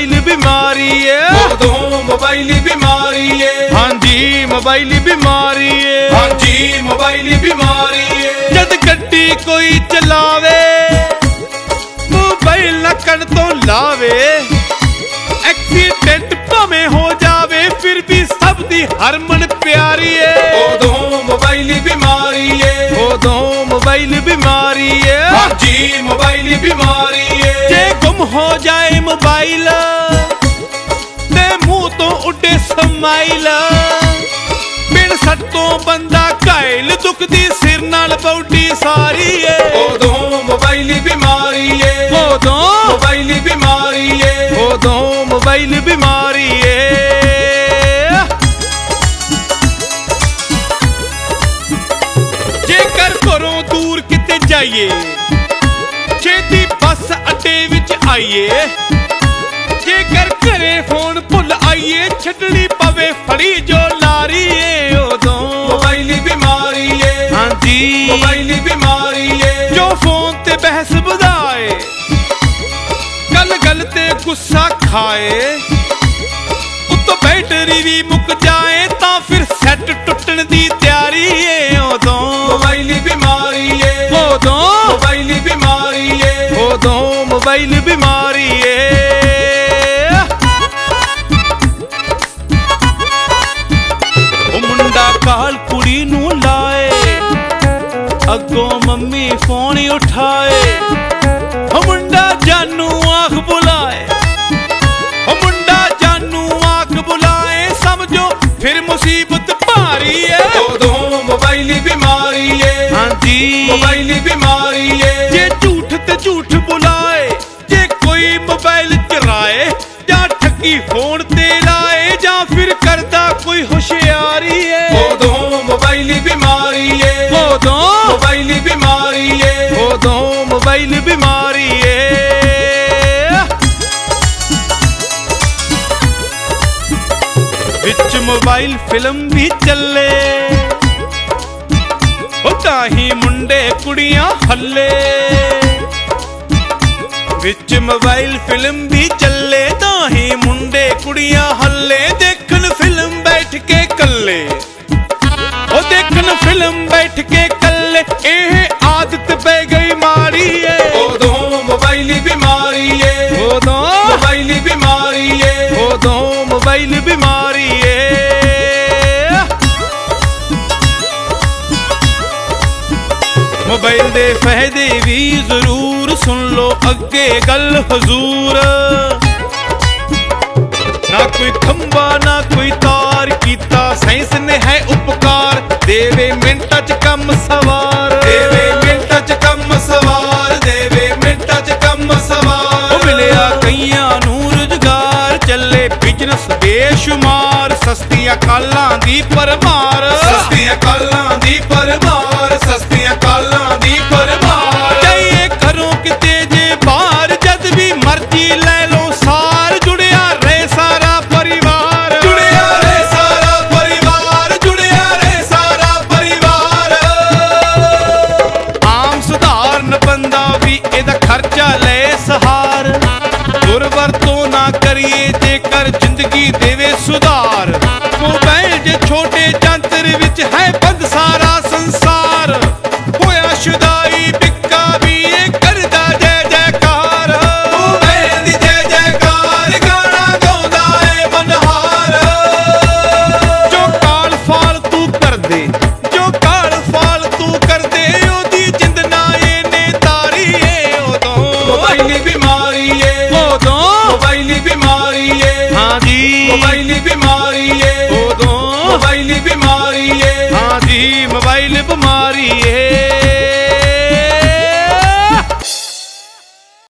Mobile बीमारी है, उदों मोबाइल बीमारी है। हाँ जी मोबाइल बीमारी है, हाँ जी मोबाइल बीमारी है। जद गड्डी कोई चलावे मोबाइल ना कन तो लावे, एक्सीडेंट भावें हो जावे फिर भी सब दी हरमन प्यारी है। उदों मोबाइल बीमारी है, उदों मोबाइल बीमारी है। हाँ जी मोबाइल बीमारी है। जे गुम हो जाए मोबाइल ते मुंह तो उड़े समाइल, बिन सट्टों बंदा घायल दुखदी सिर नाल बौडी सारी है। उदों मोबाइल बीमारी है, उदों मोबाइल बीमारी है। उदों मोबाइल बीमारी है। जेकर घरों दूर किते जाइए छेती बस अड्डे विच आइए, जेकर घरे फोन भुल आइए छड्डनी पवे फड़ी जो लारी है। उदों मोबाइल बीमारी है, हाँ जी मोबाइल बीमारी है। जो फोन ते बहस बधाए गल गल ते गुस्सा खाए, उत्तों बैटरी भी मुक जाए तां फिर सैट टुटण दी तैयारी है। उदों मोबाइल बीमारी है, उदों मोबाइल बीमारी है। उदों मोबाइल बीमारी है। ओ मुंडा काल कुड़ी नू लाए, अगों मम्मी फोन उठाए, ओ मुंडा जानू आख बुलाए, ओ मुंडा जानू आख बुलाए, समझो फिर मुसीबत भारी है। उदों मोबाइल बीमारी है, हाँ जी मोबाइल बीमारी है। जे झूठ ते झूठ बुलाए, जे कोई मोबाइल चराए या ठगी फोन ते लाए, या फिर करदा कोई होशियारी है। उदों मोबाइल बीमारी है, उदों मोबाइल बीमारी है। उदों मोबाइल बीमारी है। विच मोबाइल फिल्म भी चले, ताही मुंडे कुड़ियां हल्ले, विच मोबाइल फिल्म भी चले ताही मुंडे कुड़ियां हल्ले, देखन फिल्म बैठ के कल्ले, ओ देखन फिल्म बैठ के कल्ले, एह आदत पै गई माड़ी है। उदों मोबाइल बीमारी है, उदों मोबाइल बीमारी है। उदों मोबाइल बीमारी है। मोबाइल दे फायदे भी जरूर सुन लो अगे गल हजूर, ना कोई खंबा ना कोई तार, कीता साइंस ने है उपकार, देवे मिंटा च कम सवार, देवे मिंटा च कम सवार, देवे मिंटा च कम सवार। मिलिया कईयां नू रुजगार, चले बिजनेस बेशुमार, सस्तियां कालां दी परमार, सस्तियां कालां दी परमार, सस्तियां कालां दी परमार। जाइए घरों किते जे बाहर, जद भी मर्जी ले लो सार, जुड़िया रहे सारा परिवार, जुड़िया रहे सारा परिवार, जुड़िया रहे सारा परिवार। आम सुधारन बंदा भी एदा खर्चा ले सहार, दुरवरतों ना करिए जेकर जिंदगी देवे सुधार, मोबाइल जे छोटे जंतर विच है बंद सारा संसार, होया शुदाई बिक्का भी ये करदा जय जयकार, मोबाइल दी जय जयकार, गाना गाउंदा है मनहार। जो काल फालतू कर दे, जो काल फालतू कर दे, ओदी जिंद ना ने तारी है। उदों मोबाइल बीमारी है, उदों मोबाइल बीमारी है। हाँ जी मोबाइल बीमारी है, उदों मोबाइल बीमारी है। हाँ जी